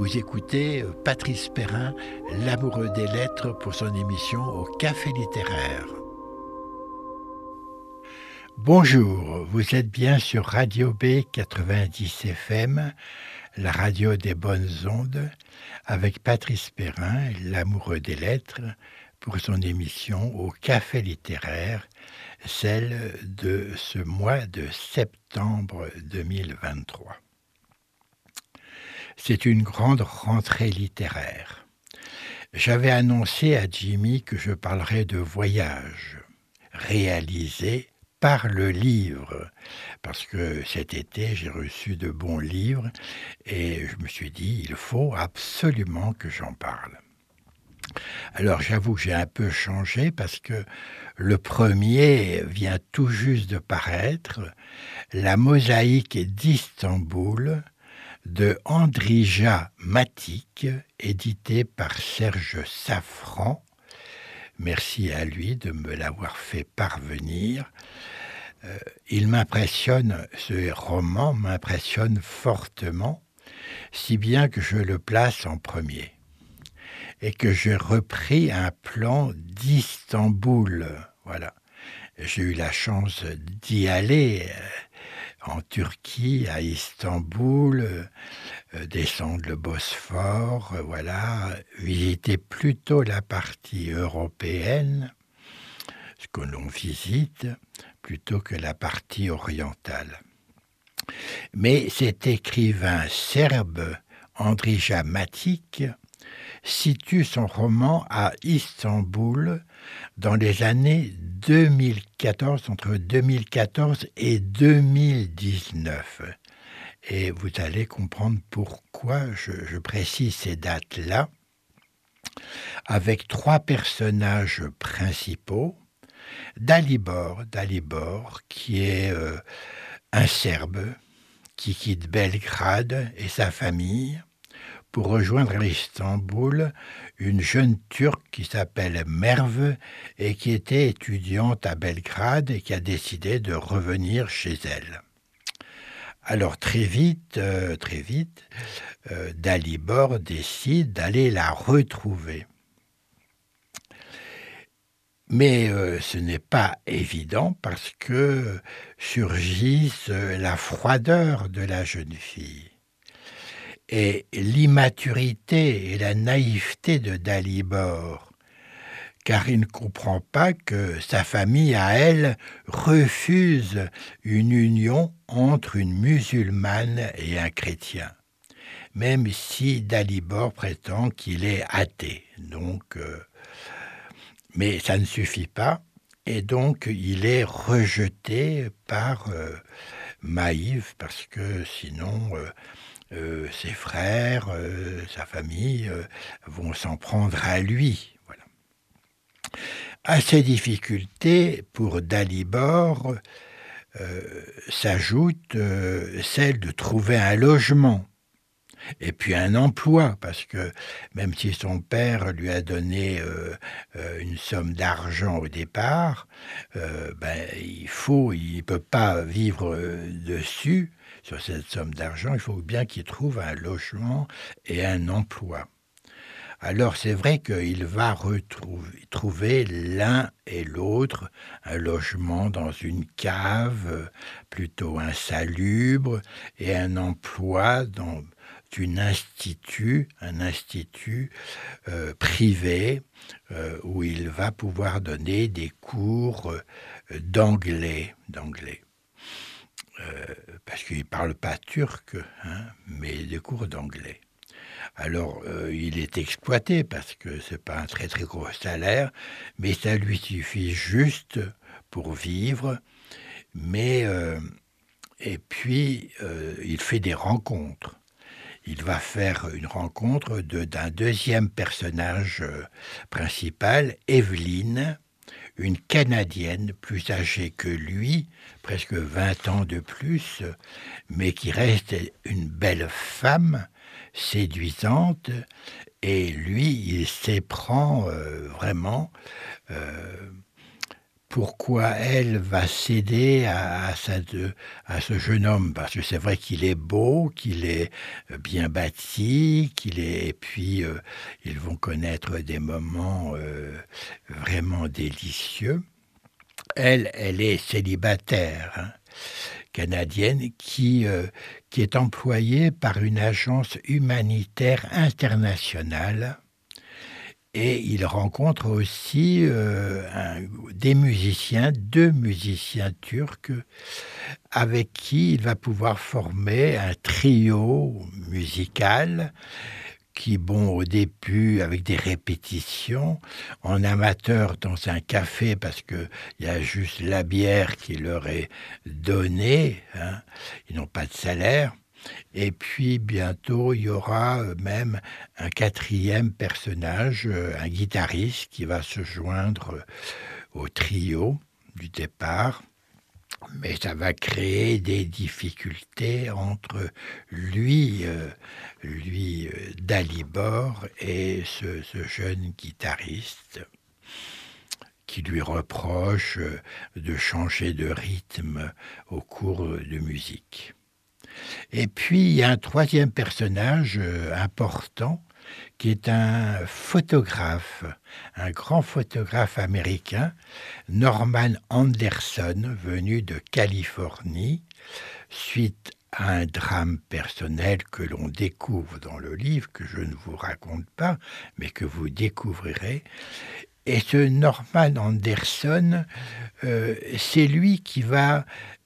Vous écoutez Patrice Perrin, l'amoureux des lettres, pour son émission Au Café littéraire. Bonjour, vous êtes bien sur Radio B 90 FM, la radio des bonnes ondes, avec Patrice Perrin, l'amoureux des lettres, pour son émission Au Café littéraire, celle de ce mois de septembre 2023. C'est une grande rentrée littéraire. J'avais annoncé à Jimmy que je parlerais de voyages réalisés par le livre, parce que cet été, j'ai reçu de bons livres et je me suis dit, il faut absolument que j'en parle. Alors j'avoue que j'ai un peu changé parce que le premier vient tout juste de paraître, La mosaïque d'Istanbul, de Andrija Matic, édité par Serge Safran. Merci à lui de me l'avoir fait parvenir. Il m'impressionne, ce roman m'impressionne fortement, si bien que je le place en premier. Et que j'ai repris un plan d'Istanbul. Voilà. J'ai eu la chance d'y aller en Turquie, à Istanbul, descendre le Bosphore, voilà, visiter plutôt la partie européenne, ce que l'on visite, plutôt que la partie orientale. Mais cet écrivain serbe, Andrija Matic, situe son roman à Istanbul dans les années 2014, entre 2014 et 2019. Et vous allez comprendre pourquoi je précise ces dates-là, avec trois personnages principaux. Dalibor, qui est un Serbe qui quitte Belgrade et sa famille pour rejoindre Istanbul une jeune Turque qui s'appelle Merve et qui était étudiante à Belgrade et qui a décidé de revenir chez elle. Alors très vite, Dalibor décide d'aller la retrouver. Mais ce n'est pas évident parce que surgissent la froideur de la jeune fille et l'immaturité et la naïveté de Dalibor, car il ne comprend pas que sa famille, à elle, refuse une union entre une musulmane et un chrétien, même si Dalibor prétend qu'il est athée. Donc, mais ça ne suffit pas, et donc il est rejeté par Maïv, parce que sinon ses frères, sa famille vont s'en prendre à lui. Voilà. À ces difficultés, pour Dalibor, s'ajoute celle de trouver un logement et puis un emploi, parce que même si son père lui a donné une somme d'argent au départ, il ne peut pas vivre dessus, sur cette somme d'argent, il faut bien qu'il trouve un logement et un emploi. Alors c'est vrai qu'il va trouver l'un et l'autre un logement dans une cave plutôt insalubre et un emploi dans un institut privé où il va pouvoir donner des cours d'anglais. Parce qu'il ne parle pas turc, mais des cours d'anglais. Alors, il est exploité parce que ce n'est pas un très très gros salaire, mais ça lui suffit juste pour vivre. Mais, et puis, il fait des rencontres. Il va faire une rencontre d'un deuxième personnage principal, Evelyne, une Canadienne plus âgée que lui, presque 20 ans de plus, mais qui reste une belle femme, séduisante, et lui, il s'éprend vraiment pourquoi elle va céder à ce jeune homme. Parce que c'est vrai qu'il est beau, qu'il est bien bâti, et puis ils vont connaître des moments vraiment délicieux. Elle est célibataire, hein, canadienne, qui est employée par une agence humanitaire internationale. Et il rencontre aussi des musiciens, 2 musiciens turcs, avec qui il va pouvoir former un trio musical qui, bon, au début, avec des répétitions, en amateur dans un café, parce qu'il y a juste la bière qui leur est donnée, hein, ils n'ont pas de salaire. Et puis bientôt, il y aura même un 4e personnage, un guitariste qui va se joindre au trio du départ. Mais ça va créer des difficultés entre lui, Dalibor, et ce jeune guitariste qui lui reproche de changer de rythme au cours de musique. Et puis, il y a un 3e personnage important qui est un photographe, un grand photographe américain, Norman Anderson, venu de Californie, suite à un drame personnel que l'on découvre dans le livre, que je ne vous raconte pas, mais que vous découvrirez. Et ce Norman Anderson, c'est lui qui va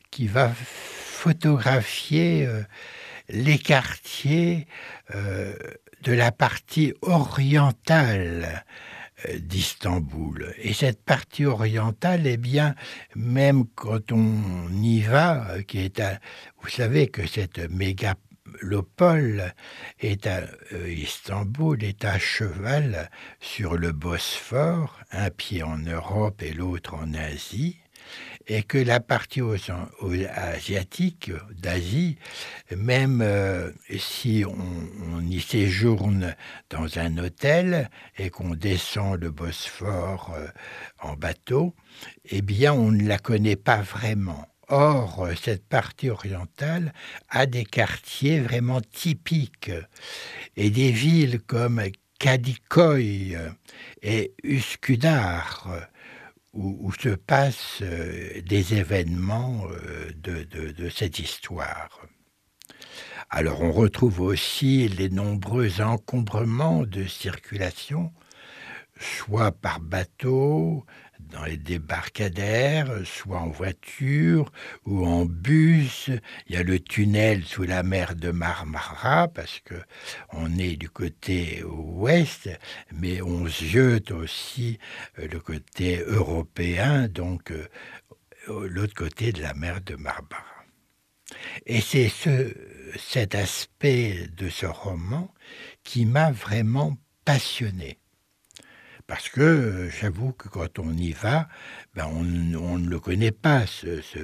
photographier les quartiers de la partie orientale d'Istanbul. Et cette partie orientale, eh bien, même quand on y va, vous savez que cette mégalopole Istanbul est à cheval sur le Bosphore, un pied en Europe et l'autre en Asie, et que la partie asiatique, d'Asie, même si on y séjourne dans un hôtel et qu'on descend le Bosphore en bateau, eh bien on ne la connaît pas vraiment. Or, cette partie orientale a des quartiers vraiment typiques et des villes comme Kadikoy et Üsküdar, où se passent des événements de cette histoire. Alors on retrouve aussi les nombreux encombrements de circulation, soit par bateau, dans les débarcadères, soit en voiture ou en bus. Il y a le tunnel sous la mer de Marmara, parce qu'on est du côté ouest, mais on ziote aussi le côté européen, donc l'autre côté de la mer de Marmara. Et c'est cet aspect de ce roman qui m'a vraiment passionné. Parce que j'avoue que quand on y va, on ne le connaît pas, ce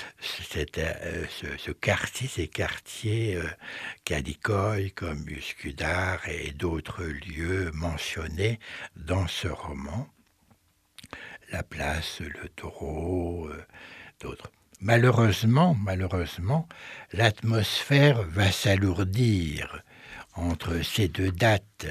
quartier, ces quartiers Kadikoy comme Üsküdar et d'autres lieux mentionnés dans ce roman. La place, le taureau, d'autres. Malheureusement, l'atmosphère va s'alourdir entre ces deux dates,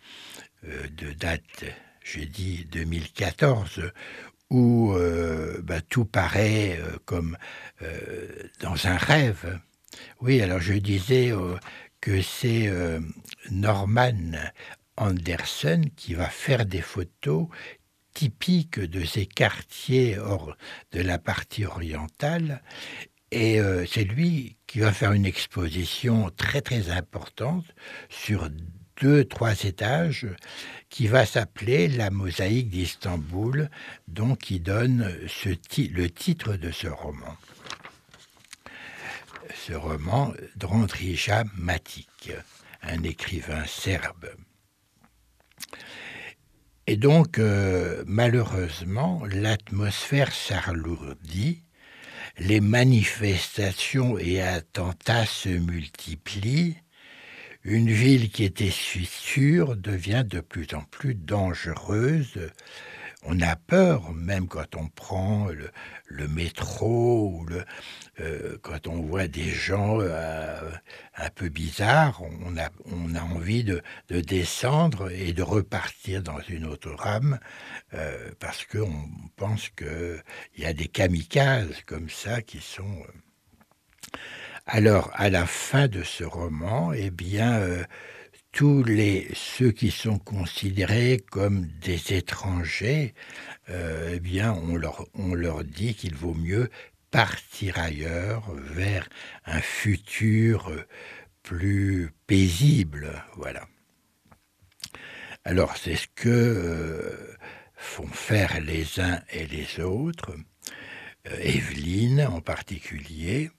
j'ai dit 2014, où tout paraît comme dans un rêve. Oui, alors je disais que c'est Norman Anderson qui va faire des photos typiques de ces quartiers de la partie orientale, et c'est lui qui va faire une exposition très très importante sur 2-3 étages, qui va s'appeler La mosaïque d'Istanbul, donc qui donne le titre de ce roman. Ce roman d'Andrija Matic, un écrivain serbe. Et donc, malheureusement, l'atmosphère s'alourdit, les manifestations et attentats se multiplient. Une ville qui était sûre devient de plus en plus dangereuse. On a peur, même quand on prend le métro ou quand on voit des gens, un peu bizarres, on a envie de descendre et de repartir dans une autre rame, parce qu'on pense qu'il y a des kamikazes comme ça qui sont, Alors à la fin de ce roman, eh bien, tous ceux qui sont considérés comme des étrangers, eh bien, on leur dit qu'il vaut mieux partir ailleurs, vers un futur, plus paisible, voilà. Alors c'est ce que, font faire les uns et les autres, Évelyne en particulier.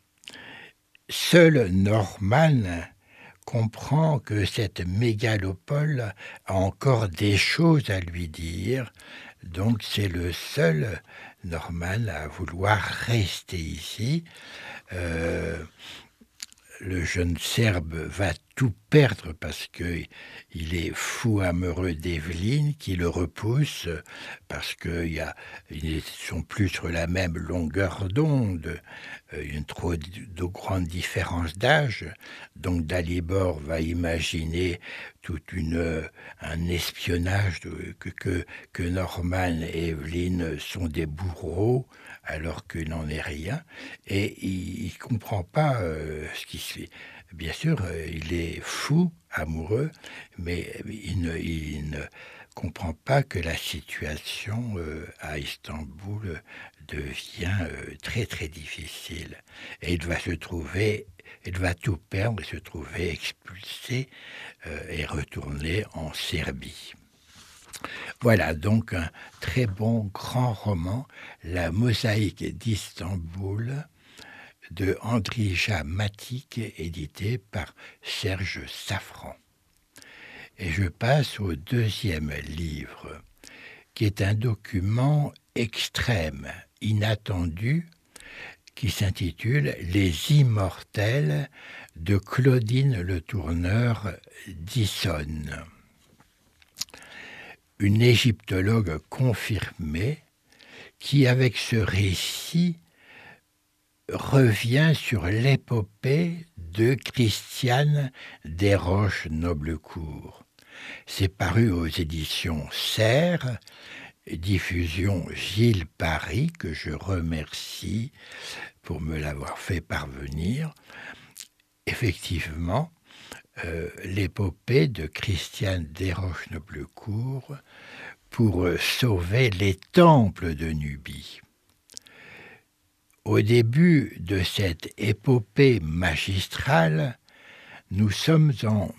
Seul Norman comprend que cette mégalopole a encore des choses à lui dire, donc c'est le seul Norman à vouloir rester ici. Heu, le jeune Serbe va tout perdre parce qu'il est fou amoureux d'Evelyne qui le repousse, parce ils sont plus sur la même longueur d'onde, il y a une trop de grande différence d'âge. Donc Dalibor va imaginer un espionnage que Norman et Evelyne sont des bourreaux alors qu'il n'en est rien, et il ne comprend pas, ce qui se fait. Bien sûr, il est fou, amoureux, mais il ne comprend pas que la situation, à Istanbul, devient, très, très difficile, et il va tout perdre et se trouver expulsé, et retourner en Serbie. Voilà donc un très bon grand roman, La mosaïque d'Istanbul, de Andrija Matic, édité par Serge Safran. Et je passe au deuxième livre, qui est un document extrême, inattendu, qui s'intitule Les Immortels de Claudine Le Tourneur d'Issonne. Une égyptologue confirmée qui, avec ce récit, revient sur l'épopée de Christiane Desroches-Noblecourt. C'est paru aux éditions Serre, diffusion Gilles Paris, que je remercie pour me l'avoir fait parvenir. Effectivement, l'épopée de Christiane Desroches-Noblecourt pour sauver les temples de Nubie. Au début de cette épopée magistrale, nous sommes en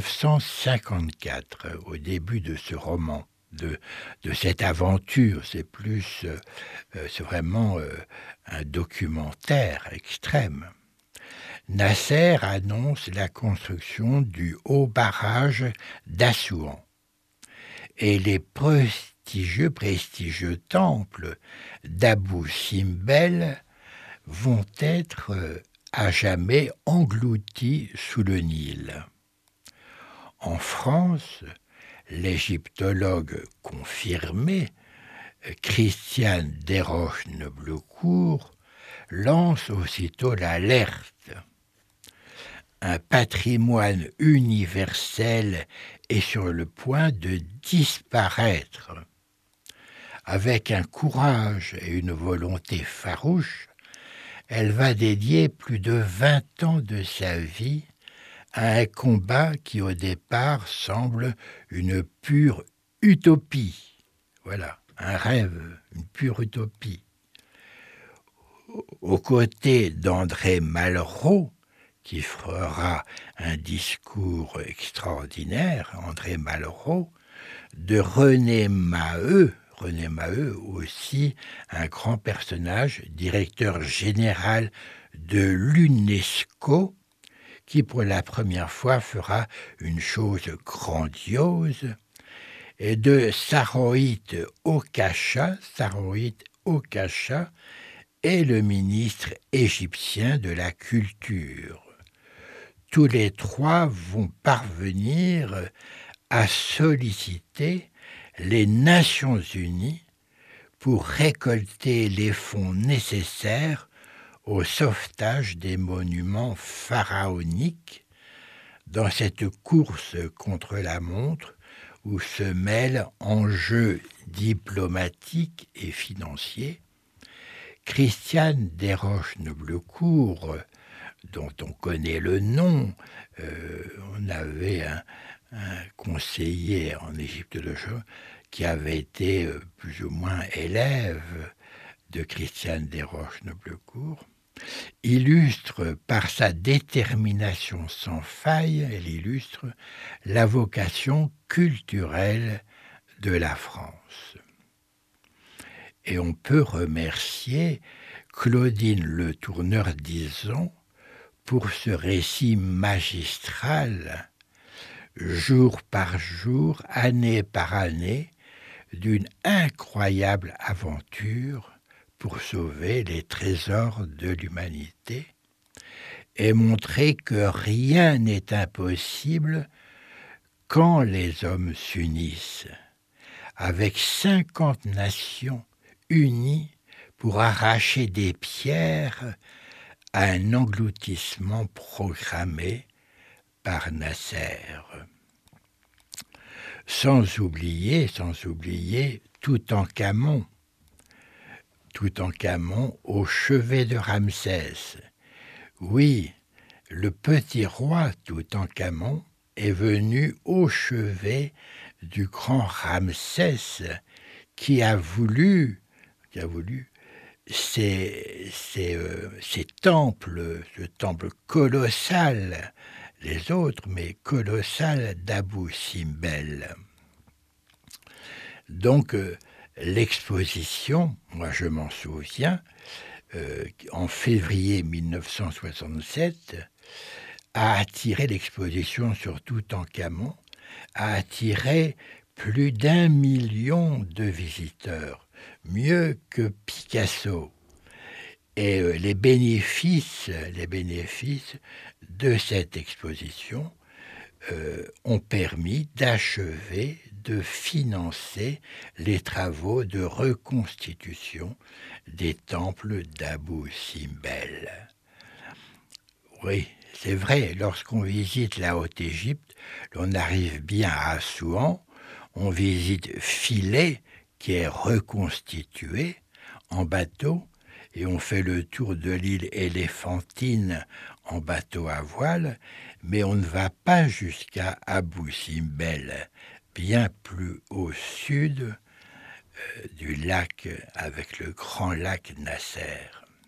1954, au début de ce roman, de cette aventure. C'est vraiment un documentaire extrême. Nasser annonce la construction du haut barrage d'Assouan. Et les prestigieux temples d'Abou Simbel vont être à jamais engloutis sous le Nil. En France, l'égyptologue confirmé, Christiane Desroches-Noblecourt, lance aussitôt l'alerte. Un patrimoine universel est sur le point de disparaître. Avec un courage et une volonté farouche, elle va dédier plus de 20 ans de sa vie à un combat qui au départ semble une pure utopie. Voilà, un rêve, une pure utopie. Aux côtés d'André Malraux, qui fera un discours extraordinaire, André Malraux, de René Maheu aussi, un grand personnage, directeur général de l'UNESCO, qui pour la première fois fera une chose grandiose, et de Saroït Okacha est le ministre égyptien de la Culture. Tous les trois vont parvenir à solliciter les Nations Unies pour récolter les fonds nécessaires au sauvetage des monuments pharaoniques dans cette course contre la montre où se mêlent enjeux diplomatiques et financiers. Christiane Desroches-Noblecourt, dont on connaît le nom, on avait un conseiller en Égypte de Chaux qui avait été plus ou moins élève de Christiane Desroches-Noblecourt, illustre par sa détermination sans faille, elle illustre la vocation culturelle de la France. Et on peut remercier Claudine Le Tourneur-Dizon pour ce récit magistral, jour par jour, année par année, d'une incroyable aventure pour sauver les trésors de l'humanité et montrer que rien n'est impossible quand les hommes s'unissent, avec 50 nations unies pour arracher des pierres à un engloutissement programmé par Nasser. Sans oublier Toutankhamon au chevet de Ramsès. Oui, le petit roi Toutankhamon est venu au chevet du grand Ramsès qui a voulu ces temples, ce temple colossal, les autres, mais colossal d'Abou Simbel. Donc, l'exposition, moi je m'en souviens, en février 1967, a attiré l'exposition sur Toutankhamon, a attiré plus d'1 million de visiteurs, mieux que Picasso. Et les bénéfices de cette exposition ont permis d'achever, de financer les travaux de reconstitution des temples d'Abou Simbel. Oui, c'est vrai, lorsqu'on visite la Haute-Égypte, on arrive bien à Assouan, on visite Philae, qui est reconstituée en bateau, et on fait le tour de l'île Éléphantine en bateau à voile, mais on ne va pas jusqu'à Abou Simbel, bien plus au sud du lac, avec le grand lac Nasser.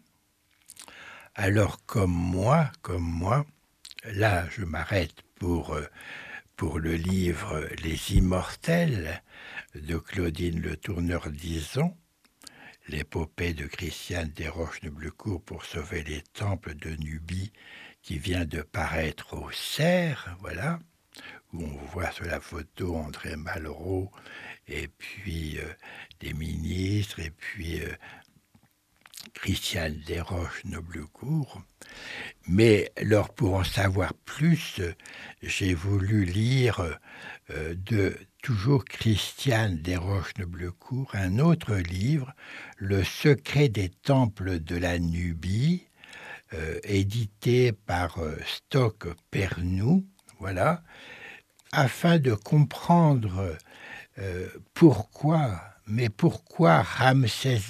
Alors comme moi, là je m'arrête pour le livre Les Immortels de Claudine Le Tourneur-Dizon, l'épopée de Christiane Desroches-Noblecourt pour sauver les temples de Nubie qui vient de paraître au Cerf, voilà, où on voit sur la photo André Malraux et puis des ministres et puis Christiane Desroches-Noblecourt. Mais alors pour en savoir plus, j'ai voulu lire de toujours Christiane Desroches-Noblecourt, un autre livre, Le secret des temples de la Nubie, édité par Stock Pernoud, voilà, afin de comprendre pourquoi Ramsès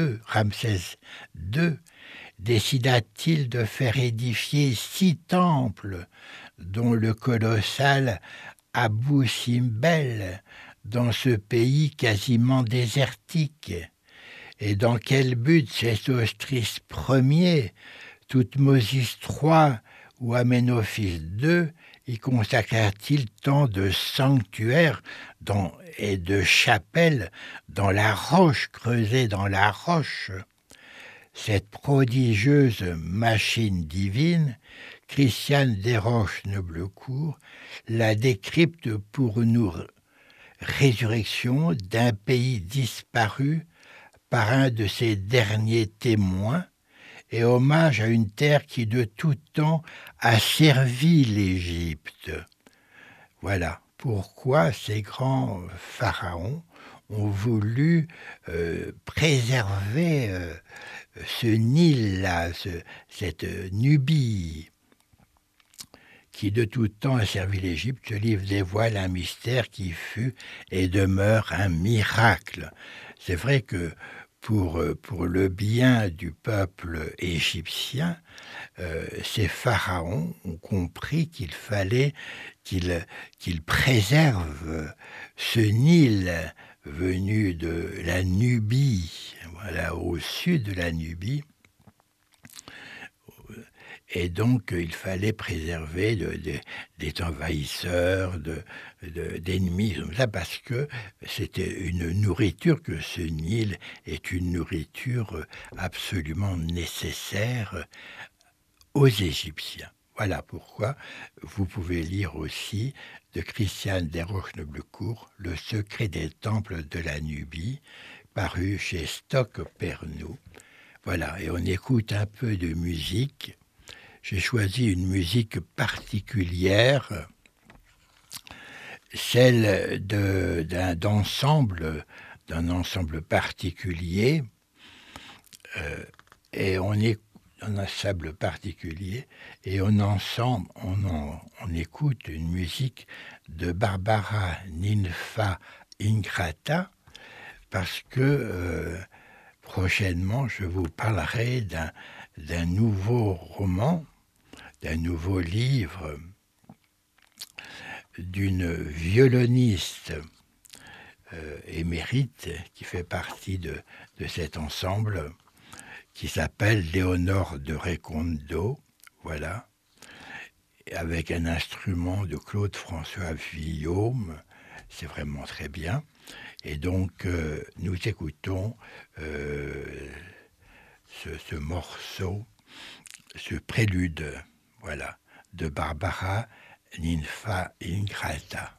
II décida-t-il de faire édifier 6 temples, dont le colossal Abou Simbel, dans ce pays quasiment désertique? Et dans quel but Sésostris Ier, Thoutmosis III ou Aménophis II y consacra-t-il tant de sanctuaires et de chapelles dans la roche, creusée dans la roche? Cette prodigieuse machine divine, Christiane Desroches-Noblecourt la décrypte pour nous résurrection d'un pays disparu par un de ses derniers témoins, et hommage à une terre qui de tout temps a servi l'Égypte. Voilà pourquoi ces grands pharaons ont voulu préserver ce Nil-là, cette Nubie, qui de tout temps a servi l'Égypte. Ce livre dévoile un mystère qui fut et demeure un miracle. C'est vrai que pour le bien du peuple égyptien, ces pharaons ont compris qu'il fallait qu'ils préservent ce Nil venu de la Nubie, voilà, au sud de la Nubie. Et donc, il fallait préserver des envahisseurs, d'ennemis, comme ça, parce que c'était une nourriture, que ce Nil est une nourriture absolument nécessaire aux Égyptiens. Voilà pourquoi vous pouvez lire aussi de Christiane Desroches-Noblecourt, Le secret des temples de la Nubie, paru chez Stock Pernod. Voilà, et on écoute un peu de musique. J'ai choisi une musique particulière, celle d'un ensemble particulier, et on est un ensemble particulier, et on écoute une musique de Barbara Ninfa Ingrata, parce que prochainement je vous parlerai d'un nouveau roman, d'un nouveau livre d'une violoniste émérite qui fait partie de cet ensemble, qui s'appelle Léonore de Recondo, voilà, avec un instrument de Claude François Villaume, c'est vraiment très bien. Et donc nous écoutons ce morceau, ce prélude, voilà, de Barbara Ninfa Ingrata.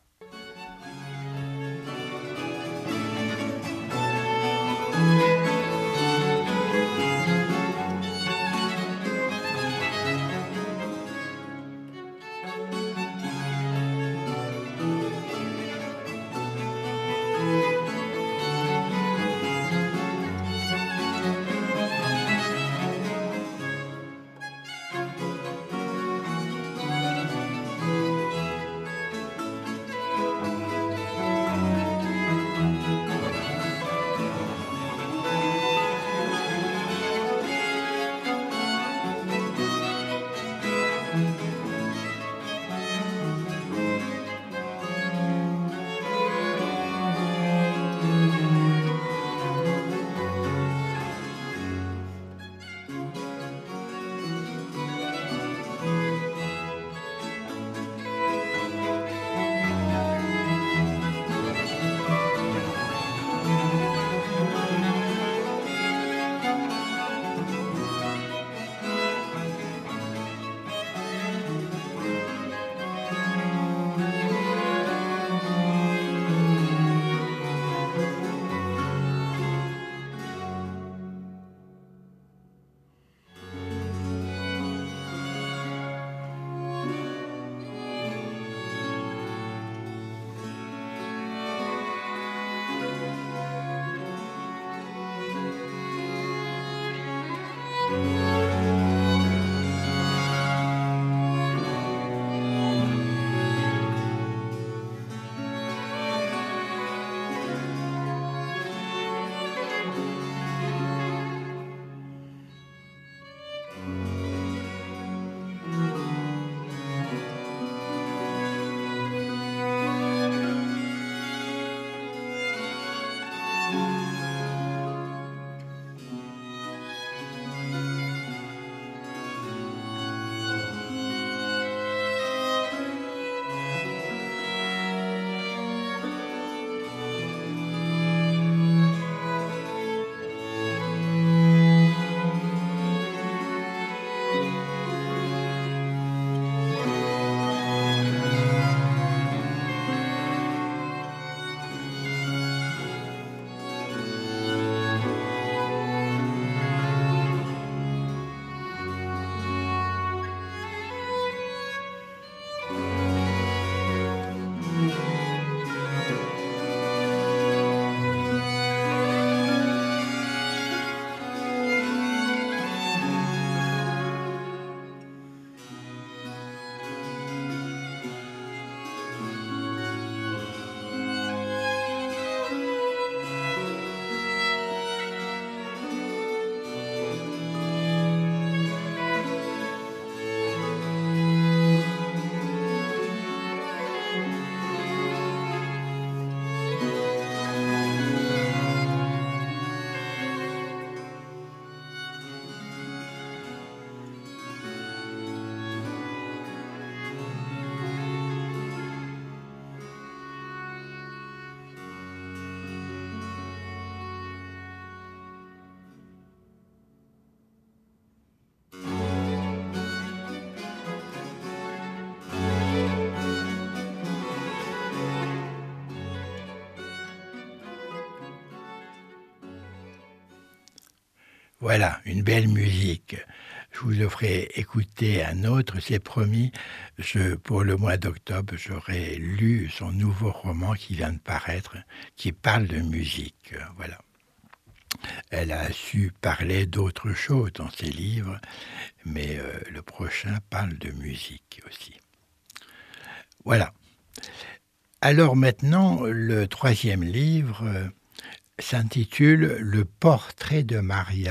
Voilà, une belle musique. Je vous le ferai écouter un autre, c'est promis. Pour le mois d'octobre, j'aurai lu son nouveau roman qui vient de paraître, qui parle de musique. Voilà. Elle a su parler d'autres choses dans ses livres, mais le prochain parle de musique aussi. Voilà. Alors maintenant, le troisième livre s'intitule « Le portrait de mariage »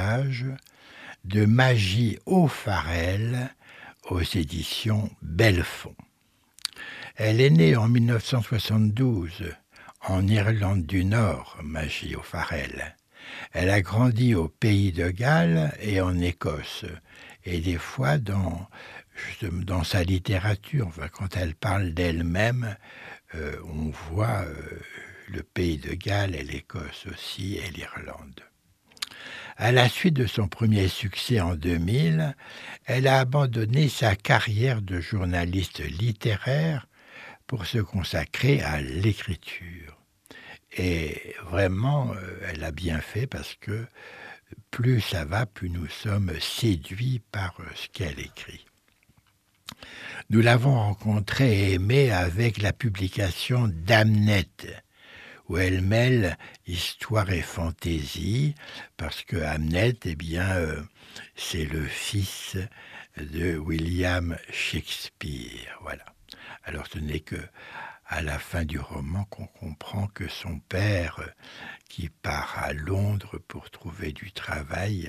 de Magie O'Farrell aux éditions Belfond. Elle est née en 1972 en Irlande du Nord, Magie O'Farrell. Elle a grandi au Pays de Galles et en Écosse. Et des fois, dans sa littérature, enfin, quand elle parle d'elle-même, on voit le Pays de Galles et l'Écosse aussi et l'Irlande. À la suite de son premier succès en 2000, elle a abandonné sa carrière de journaliste littéraire pour se consacrer à l'écriture. Et vraiment, elle a bien fait parce que plus ça va, plus nous sommes séduits par ce qu'elle écrit. Nous l'avons rencontrée et aimée avec la publication d'Hamnet, où elle mêle histoire et fantaisie, parce que Hamnet, c'est le fils de William Shakespeare. Voilà. Alors ce n'est que à la fin du roman qu'on comprend que son père, qui part à Londres pour trouver du travail,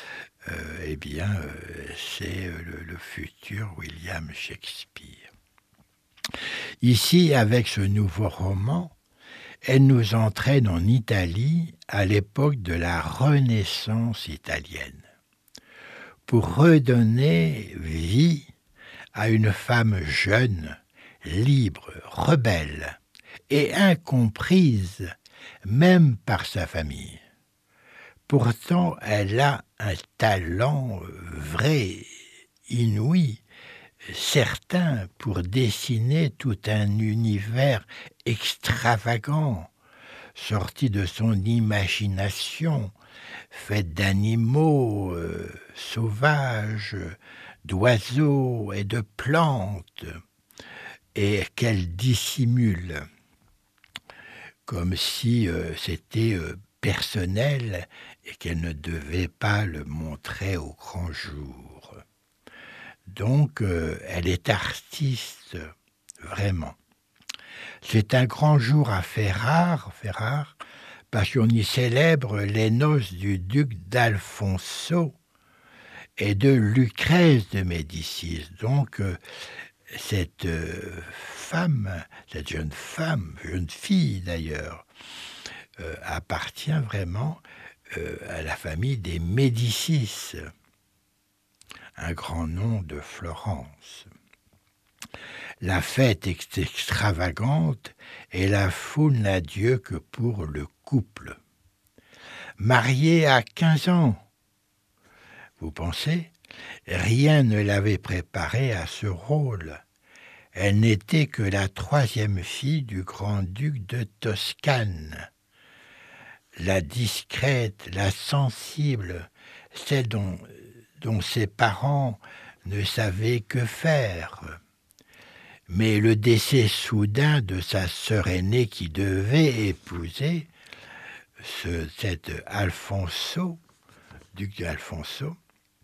c'est le futur William Shakespeare. Ici, avec ce nouveau roman, elle nous entraîne en Italie à l'époque de la Renaissance italienne, pour redonner vie à une femme jeune, libre, rebelle et incomprise même par sa famille. Pourtant, elle a un talent vrai, inouï, certain pour dessiner tout un univers extravagant, sorti de son imagination, fait d'animaux sauvages, d'oiseaux et de plantes, et qu'elle dissimule, comme si c'était personnel et qu'elle ne devait pas le montrer au grand jour. Donc, elle est artiste, vraiment. C'est un grand jour à Ferrare, parce qu'on y célèbre les noces du duc d'Alfonso et de Lucrèce de Médicis. Donc, cette jeune fille d'ailleurs, appartient vraiment à la famille des Médicis, un grand nom de Florence. La fête est extravagante et la foule n'a Dieu que pour le couple. Mariée à 15 ans, vous pensez, rien ne l'avait préparée à ce rôle. Elle n'était que la troisième fille du grand-duc de Toscane. La discrète, la sensible, celle dont ses parents ne savaient que faire. Mais le décès soudain de sa sœur aînée qui devait épouser cet Alfonso, duc d'Alfonso,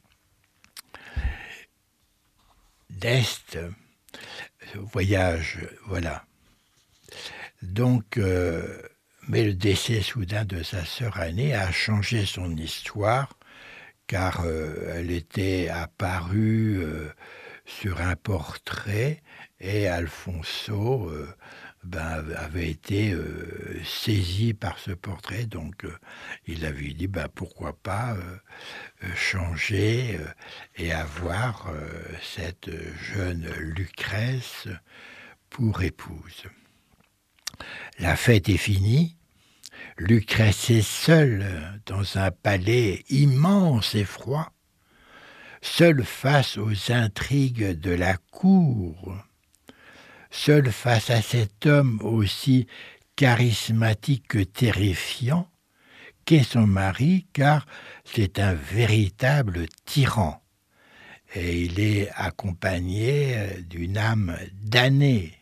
d'Est, voyage, voilà. Donc, mais le décès soudain de sa sœur aînée a changé son histoire, car elle était apparue sur un portrait et Alfonso avait été saisi par ce portrait, donc il avait dit pourquoi pas changer et avoir cette jeune Lucrèce pour épouse. La fête est finie. Lucrèce est seule dans un palais immense et froid, seule face aux intrigues de la cour, seule face à cet homme aussi charismatique que terrifiant, qu'est son mari, car c'est un véritable tyran. Et il est accompagné d'une âme damnée.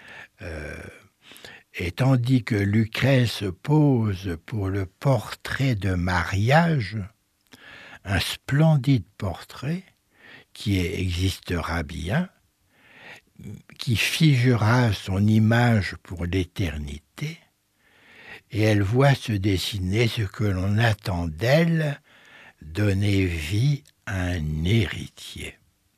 Et tandis que Lucrèce pose pour le portrait de mariage, un splendide portrait qui existera bien, qui figera son image pour l'éternité, et elle voit se dessiner ce que l'on attend d'elle, donner vie à un héritier.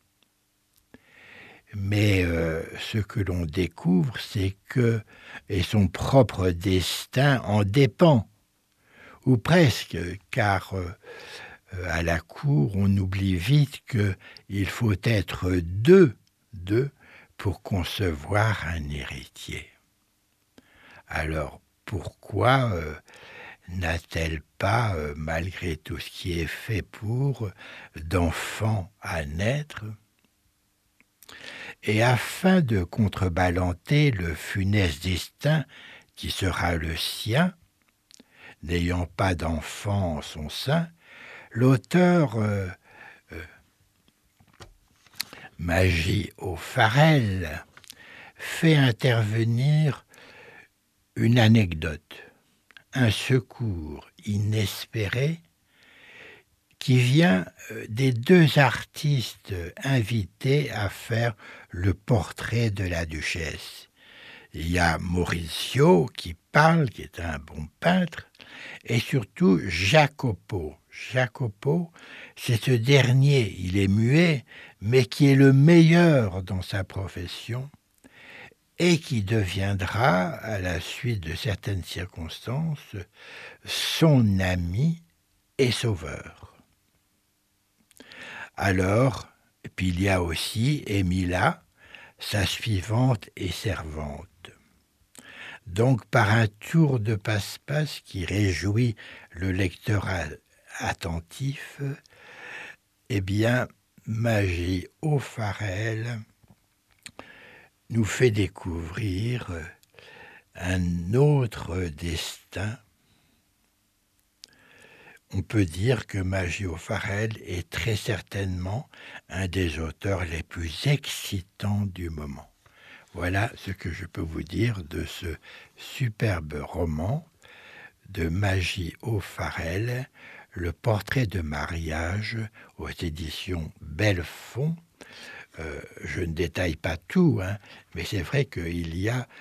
Mais ce que l'on découvre, c'est que et son propre destin en dépend, ou presque, car à la cour, on oublie vite qu'il faut être deux pour concevoir un héritier. Alors, pourquoi n'a-t-elle pas, malgré tout ce qui est fait pour, d'enfants à naître ? Et afin de contrebalancer le funeste destin qui sera le sien, n'ayant pas d'enfant en son sein, l'auteur Magie O'Farrell fait intervenir une anecdote, un secours inespéré qui vient des deux artistes invités à faire le portrait de la duchesse. Il y a Maurizio qui parle, qui est un bon peintre, et surtout Jacopo. Jacopo, c'est ce dernier, il est muet, mais qui est le meilleur dans sa profession et qui deviendra, à la suite de certaines circonstances, son ami et sauveur. Alors, et puis il y a aussi Emilia, sa suivante et servante. Donc, par un tour de passe-passe qui réjouit le lecteur attentif, eh bien, Magie O'Farrell nous fait découvrir un autre destin. On peut dire que Magie O'Farrell est très certainement un des auteurs les plus excitants du moment. Voilà ce que je peux vous dire de ce superbe roman de Magie O'Farrell, Le portrait de mariage, aux éditions Bellefond. Je ne détaille pas tout, mais c'est vrai qu'il y a,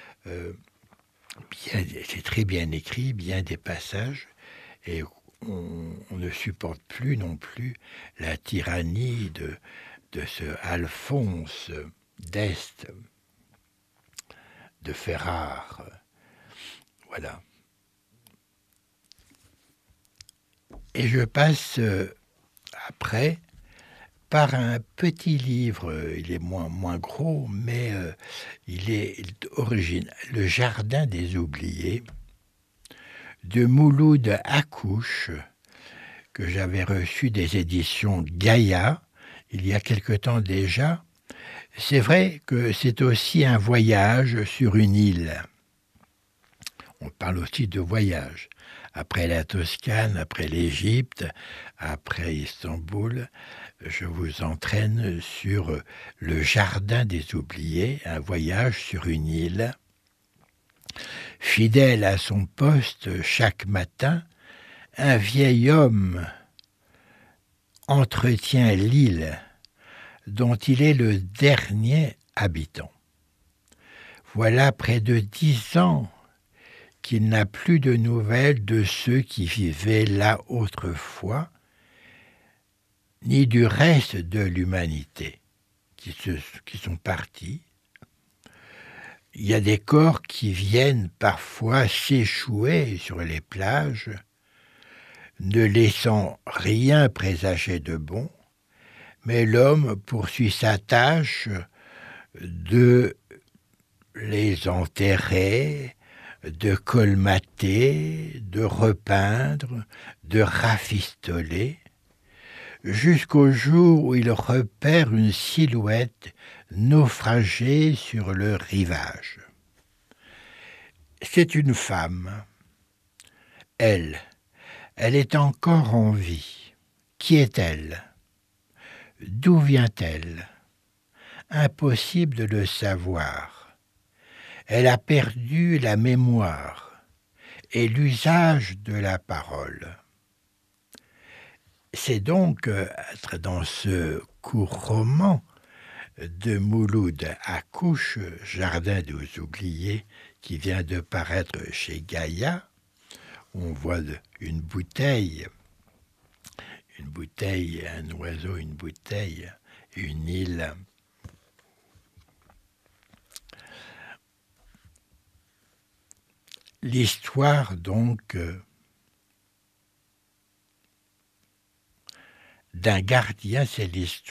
c'est très bien écrit, bien des passages, et on ne supporte plus non plus la tyrannie de ce Alphonse d'Este, de Ferrare. Voilà. Et je passe après par un petit livre, il est moins gros, mais il est original, Le Jardin des oubliés, de Mouloud Akouche, que j'avais reçu des éditions Gaïa, il y a quelque temps déjà. C'est vrai que c'est aussi un voyage sur une île. On parle aussi de voyage. Après la Toscane, après l'Égypte, après Istanbul, je vous entraîne sur le Jardin des oubliés, un voyage sur une île. Fidèle à son poste chaque matin, un vieil homme entretient l'île dont il est le dernier habitant. Voilà près de 10 ans qu'il n'a plus de nouvelles de ceux qui vivaient là autrefois, ni du reste de l'humanité qui sont partis. Il y a des corps qui viennent parfois s'échouer sur les plages, ne laissant rien présager de bon, mais l'homme poursuit sa tâche de les enterrer, de colmater, de repeindre, de rafistoler, jusqu'au jour où il repère une silhouette naufragée sur le rivage. C'est une femme. Elle Elle est encore en vie. Qui est-elle? D'où vient-elle? Impossible de le savoir. Elle a perdu la mémoire et l'usage de la parole. C'est donc dans ce court roman de Mouloud Akouch, Jardin des oubliés, qui vient de paraître chez Gaïa. On voit une bouteille, un oiseau, une bouteille, une île. L'histoire donc d'un gardien, c'est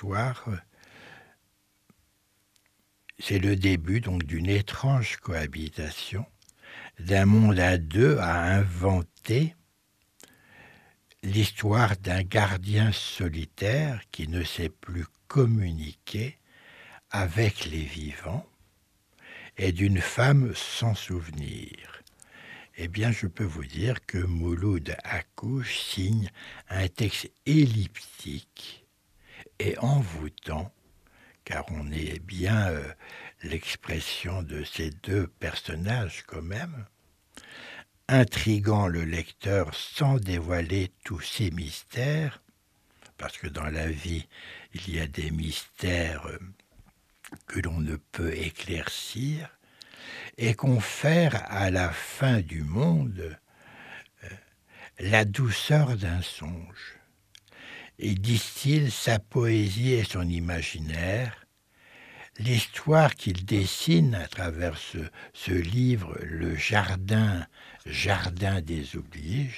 le début donc d'une étrange cohabitation, d'un monde à deux à inventer, l'histoire d'un gardien solitaire qui ne sait plus communiquer avec les vivants et d'une femme sans souvenir. Eh bien, je peux vous dire que Mouloud Akouch signe un texte elliptique et envoûtant, car on est bien l'expression de ces deux personnages quand même, intriguant le lecteur sans dévoiler tous ses mystères, parce que dans la vie, il y a des mystères que l'on ne peut éclaircir, et confère à la fin du monde la douceur d'un songe. Il distille sa poésie et son imaginaire, l'histoire qu'il dessine à travers ce livre, le Jardin des oubliés,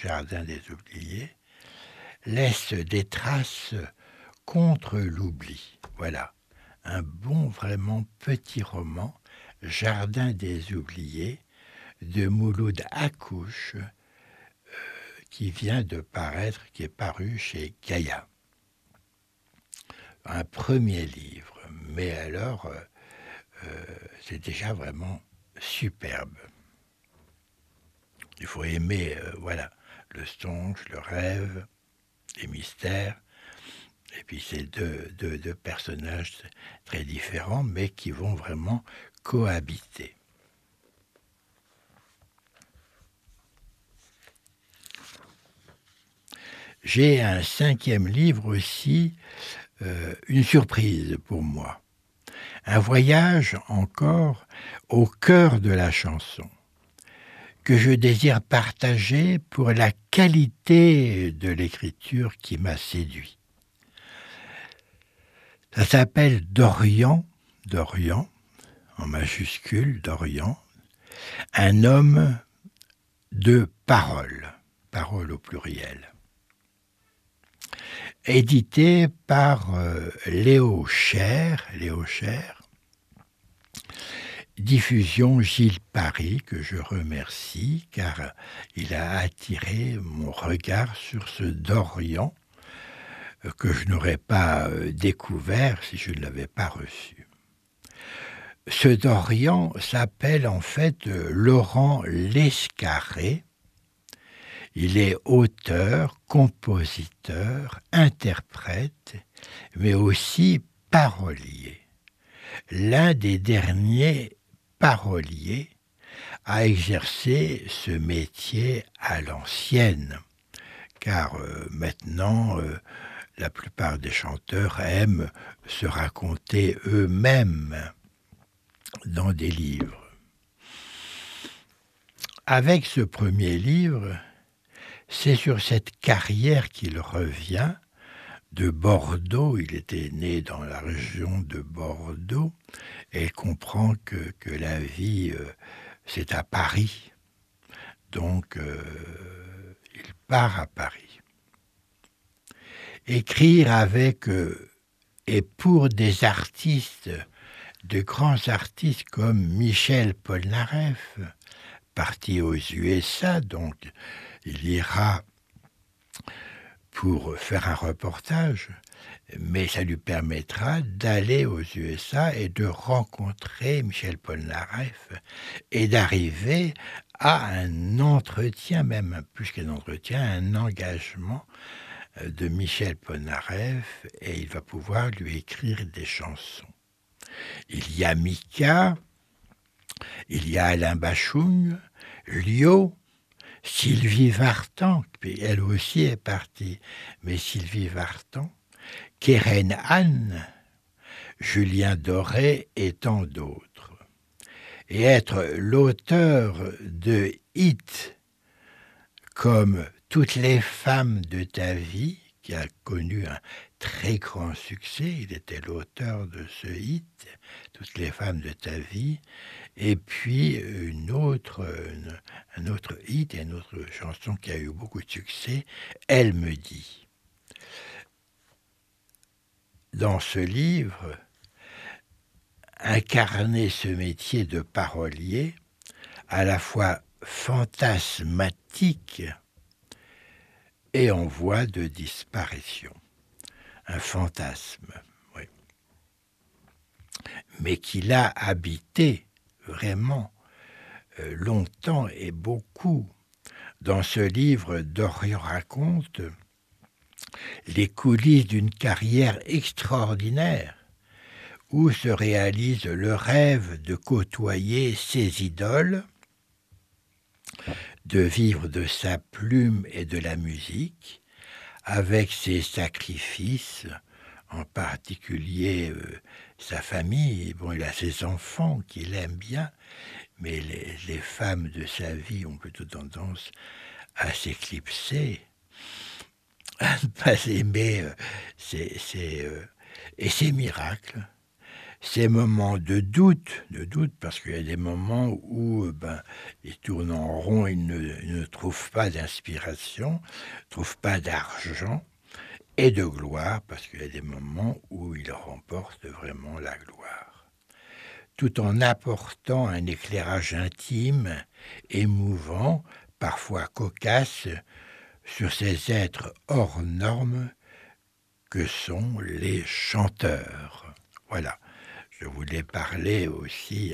laisse des traces contre l'oubli. Voilà, un bon, vraiment petit roman, Jardin des oubliés, de Mouloud Akouch, qui vient de paraître, qui est paru chez Gaïa. Un premier livre, mais alors c'est déjà vraiment superbe. Il faut aimer, le songe, le rêve, les mystères, et puis ces deux personnages très différents, mais qui vont vraiment cohabiter. J'ai un 5e livre aussi, une surprise pour moi. Un voyage encore au cœur de la chanson, que je désire partager pour la qualité de l'écriture qui m'a séduit. Ça s'appelle Dorian, en majuscule, Dorian, un homme de parole au pluriel. Édité par Léo Cher, diffusion Gilles Paris, que je remercie, car il a attiré mon regard sur ce Dorian que je n'aurais pas découvert si je ne l'avais pas reçu. Ce Dorian s'appelle en fait Laurent Lescarré. Il est auteur, compositeur, interprète, mais aussi parolier. L'un des derniers paroliers à exercer ce métier à l'ancienne, car maintenant, la plupart des chanteurs aiment se raconter eux-mêmes dans des livres. Avec ce premier livre, c'est sur cette carrière qu'il revient de Bordeaux. Il était né dans la région de Bordeaux et il comprend que la vie, c'est à Paris. Donc, il part à Paris. Écrire avec et pour des artistes, de grands artistes comme Michel Polnareff, parti aux USA, donc il ira pour faire un reportage, mais ça lui permettra d'aller aux USA et de rencontrer Michel Polnareff et d'arriver à un entretien, même plus qu'un entretien, un engagement de Michel Polnareff, et il va pouvoir lui écrire des chansons. Il y a Mika, il y a Alain Bachung, Lio, Sylvie Vartan, puis elle aussi est partie, mais Sylvie Vartan, Keren Anne, Julien Doré et tant d'autres. Et être l'auteur de hits comme Toutes les femmes de ta vie, qui a connu un très grand succès, il était l'auteur de ce hit, Toutes les femmes de ta vie, et puis un autre hit, une autre chanson qui a eu beaucoup de succès, Elle me dit. Dans ce livre, incarner ce métier de parolier, à la fois fantasmatique et en voie de disparition. Un fantasme, oui. Mais qu'il a habité vraiment longtemps et beaucoup. Dans ce livre, Dorian raconte les coulisses d'une carrière extraordinaire où se réalise le rêve de côtoyer ses idoles, de vivre de sa plume et de la musique, avec ses sacrifices, en particulier sa famille. Bon, il a ses enfants qu'il aime bien, mais les femmes de sa vie ont plutôt tendance à s'éclipser, à ne pas aimer et ces miracles. Ces moments de doute parce qu'il y a des moments où il tourne en rond, il ne trouve pas d'inspiration, ne trouve pas d'argent, et de gloire, parce qu'il y a des moments où il remporte vraiment la gloire. Tout en apportant un éclairage intime, émouvant, parfois cocasse, sur ces êtres hors normes que sont les chanteurs. Voilà. Je voulais parler aussi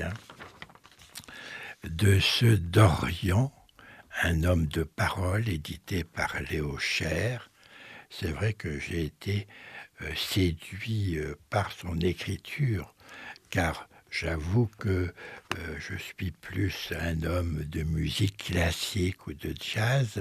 de ce Dorian, un homme de parole, édité par Léo Cher. C'est vrai que j'ai été séduit par son écriture, car j'avoue que je suis plus un homme de musique classique ou de jazz,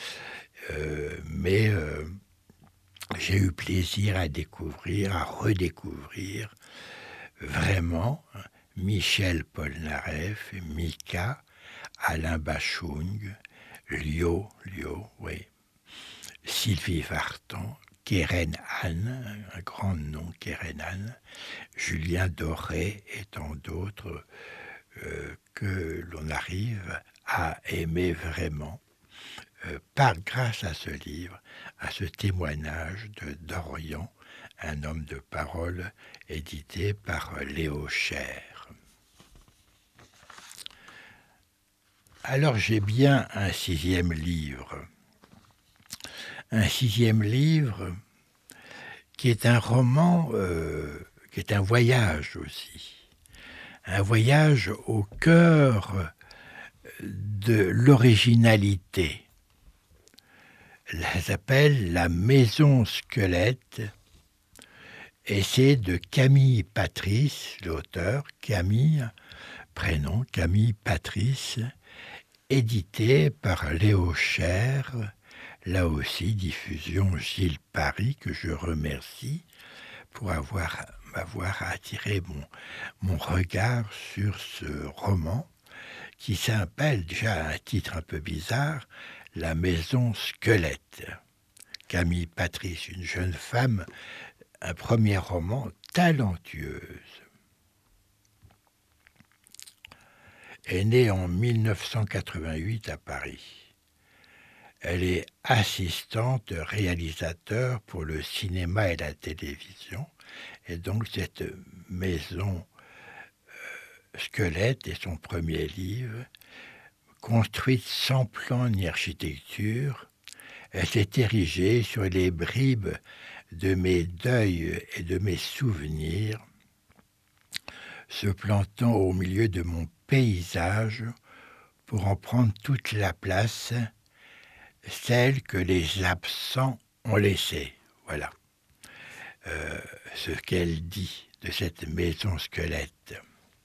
mais j'ai eu plaisir à découvrir, à redécouvrir vraiment Michel Polnareff, Mika, Alain Bachung, Lio, oui, Sylvie Vartan, Keren Anne, un grand nom, Keren Anne, Julien Doré et tant d'autres que l'on arrive à aimer vraiment grâce à ce livre, à ce témoignage de Dorian, un homme de parole édité par Léo Cher. Alors j'ai bien un sixième livre qui est un roman, qui est un voyage aussi. Un voyage au cœur de l'originalité. Ça s'appelle La Maison Squelette, et c'est de Camille Patrice, l'auteur, Camille, prénom Camille Patrice, édité par Léo Cher, là aussi diffusion Gilles Paris, que je remercie pour m'avoir attiré mon regard sur ce roman, qui s'appelle déjà un titre un peu bizarre, La Maison Squelette. Camille Patrice, une jeune femme, un premier roman talentueuse. Est née en 1988 à Paris. Elle est assistante réalisateur pour le cinéma et la télévision. Et donc cette maison Squelette est son premier livre, construite sans plan ni architecture. Elle s'est érigée sur les bribes de mes deuils et de mes souvenirs, se plantant au milieu de mon paysage pour en prendre toute la place, celle que les absents ont laissée. Voilà ce qu'elle dit de cette maison squelette.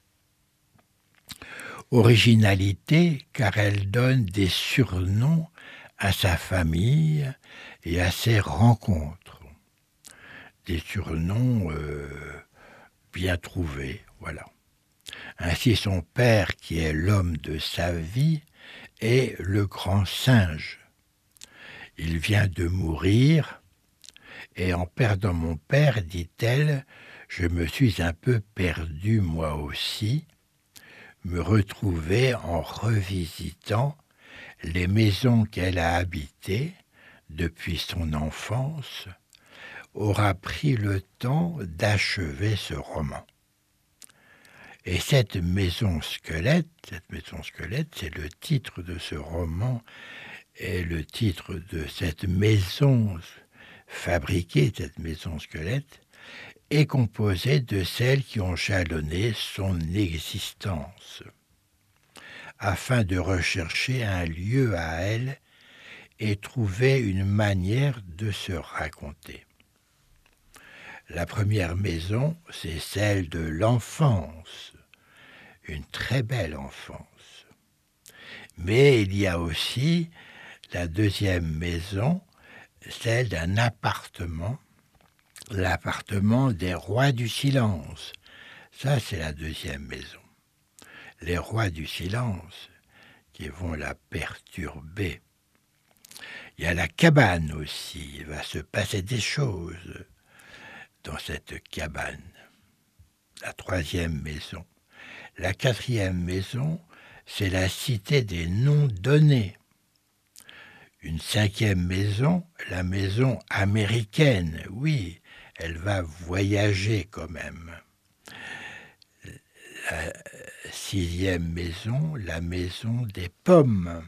Originalité, car elle donne des surnoms à sa famille et à ses rencontres. Des surnoms bien trouvés, voilà. Ainsi son père, qui est l'homme de sa vie, est le grand singe. Il vient de mourir, et en perdant mon père, dit-elle, je me suis un peu perdue moi aussi, me retrouver en revisitant les maisons qu'elle a habitées depuis son enfance, aura pris le temps d'achever ce roman. Et cette maison squelette, c'est le titre de ce roman et le titre de cette maison fabriquée, cette maison squelette, est composée de celles qui ont jalonné son existence, afin de rechercher un lieu à elle et trouver une manière de se raconter. La première maison, c'est celle de l'enfance, une très belle enfance. Mais il y a aussi la deuxième maison, celle d'un appartement, l'appartement des rois du silence. Ça, c'est la deuxième maison. Les rois du silence qui vont la perturber. Il y a la cabane aussi, il va se passer des choses dans cette cabane. La troisième maison. La quatrième maison, c'est la cité des noms donnés. Une cinquième maison, la maison américaine. Oui, elle va voyager quand même. La sixième maison, la maison des pommes.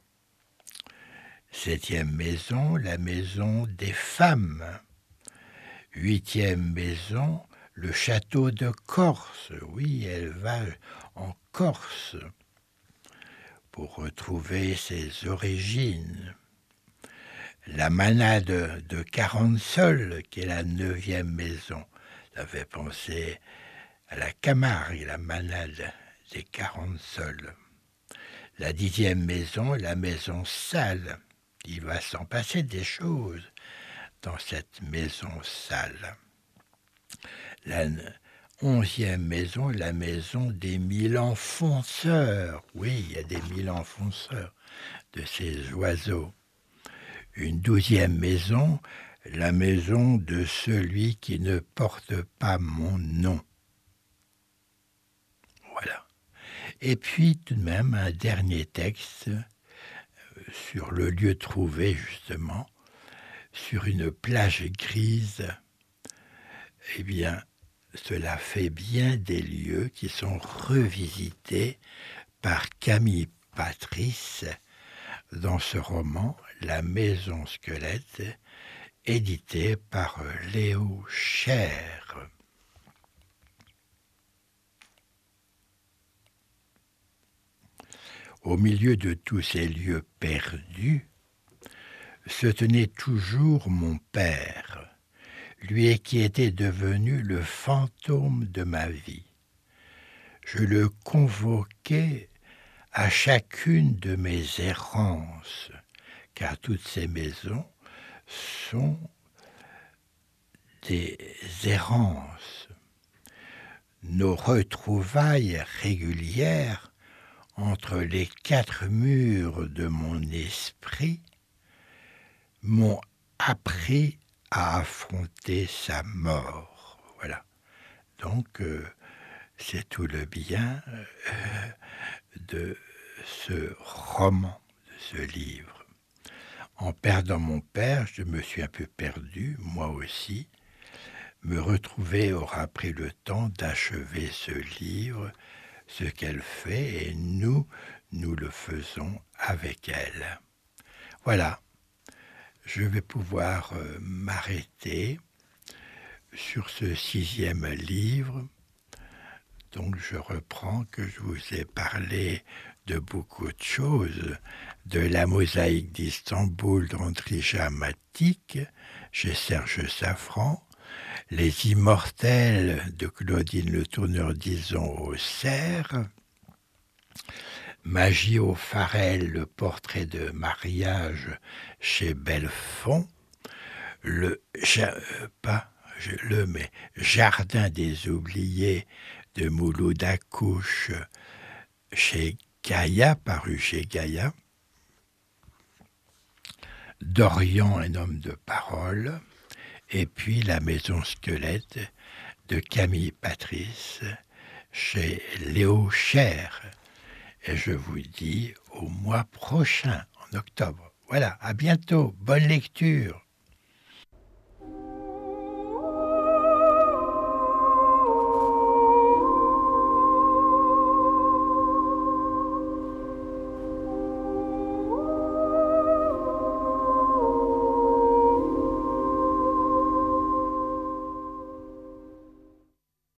Septième maison, la maison des femmes. Huitième maison, le château de Corse. Oui, elle va en Corse pour retrouver ses origines. La manade de Carensols, qui est la neuvième maison. Ça fait penser à la Camargue, la manade des Carensols. La dixième maison, la maison sale. Il va s'en passer des choses dans cette maison sale. La onzième maison, la maison des 1000 enfonceurs. Oui, il y a des 1000 enfonceurs de ces oiseaux. Une douzième maison, la maison de celui qui ne porte pas mon nom. Voilà. Et puis tout de même un dernier texte sur le lieu trouvé justement, sur une plage grise. Eh bien, cela fait bien des lieux qui sont revisités par Camille Patrice dans ce roman La Maison Squelette, édité par Léo Cher. Au milieu de tous ces lieux perdus, se tenait toujours mon père, lui qui était devenu le fantôme de ma vie. Je le convoquais à chacune de mes errances, car toutes ces maisons sont des errances. Nos retrouvailles régulières entre les quatre murs de mon esprit m'ont appris à affronter sa mort. Voilà. Donc, c'est tout le bien de ce roman, de ce livre. En perdant mon père, je me suis un peu perdu, moi aussi. Me retrouver aura pris le temps d'achever ce livre, ce qu'elle fait, et nous le faisons avec elle. Voilà. je vais pouvoir, m'arrêter sur ce 6e livre. Donc je reprends que je vous ai parlé de beaucoup de choses, de la mosaïque d'Istanbul d'Andrija Matic, chez Serge Safran, Les Immortels de Claudine Le Tourneur d'Ison au Cerf, Magie au Farel, le portrait de mariage chez Belfond, mais Jardin des oubliés de Mouloud Accouche chez Gaïa, paru chez Gaïa, Dorian, un homme de parole, et puis La Maison Squelette de Camille Patrice chez Léo Cher. Et je vous dis au mois prochain, en octobre. Voilà, à bientôt, bonne lecture.